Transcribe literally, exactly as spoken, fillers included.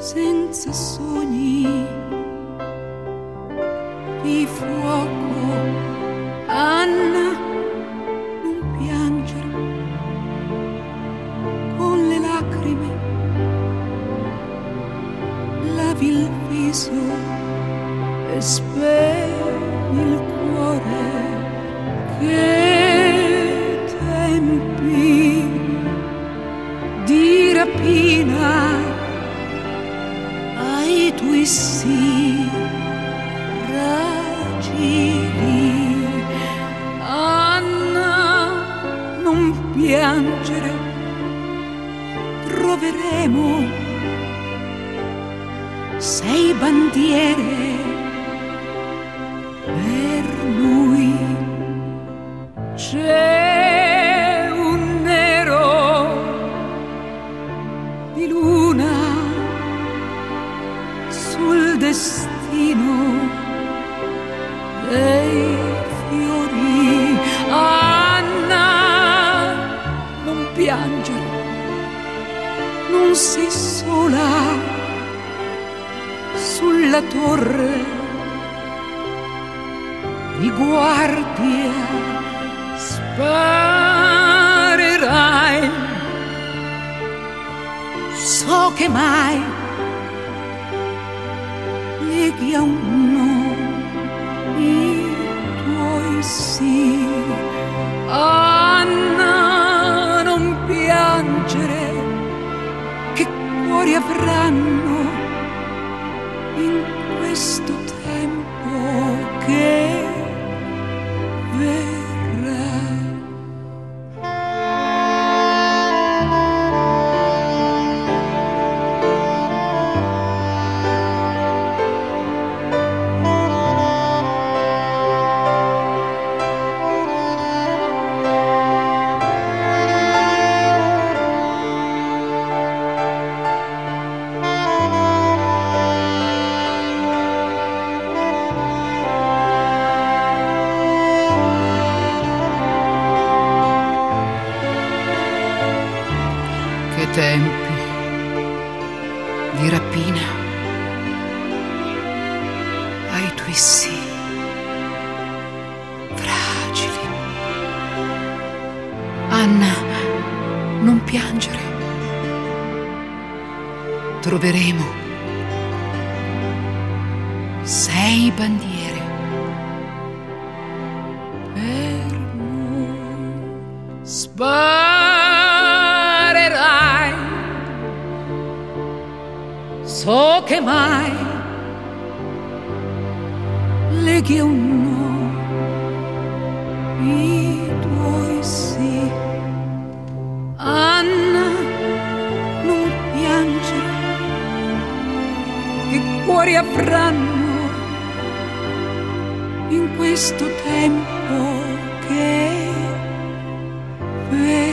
senza sogni di fuoco. Anna, non piangere, con le lacrime lavi il viso e spegni il cuore. Che tempi di rapina ai tuoi sì fragili. Anna, non piangere, troveremo sei bandiere per lui. C'è un nero di luna sul destino dei fiori. Anna, non piangere, non sei sola sulla torre di guardia. Sparerai, so che mai leghi a uno i tuoi sì. Anna, non piangere, che cuori avranno in questo tempo che verrà. Che tempi di rapina ai tuoi sì fragili. Anna, non piangere, troveremo sei bandiere per noi. Sparerai, so che mai leghi a un no i tuoi sì. Anna, non piangere, che cuori avranno in questo tempo che